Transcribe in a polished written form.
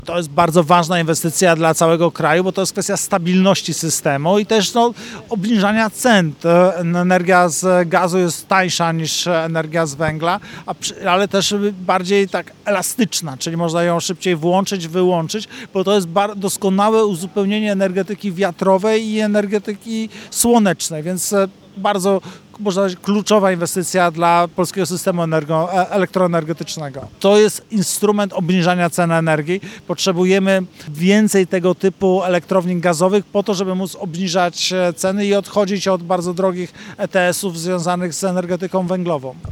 To jest bardzo ważna inwestycja dla całego kraju, bo to jest kwestia stabilności systemu i też obniżania cen. Energia z gazu jest tańsza niż energia z węgla, ale też bardziej tak elastyczna, czyli można ją szybciej włączyć, wyłączyć, bo to jest doskonałe uzupełnienie energetyki wiatrowej i energetyki słonecznej, więc bardzo, można powiedzieć, kluczowa inwestycja dla polskiego systemu elektroenergetycznego. To jest instrument obniżania cen energii. Potrzebujemy więcej tego typu elektrowni gazowych po to, żeby móc obniżać ceny i odchodzić od bardzo drogich ETS-ów związanych z energetyką węglową.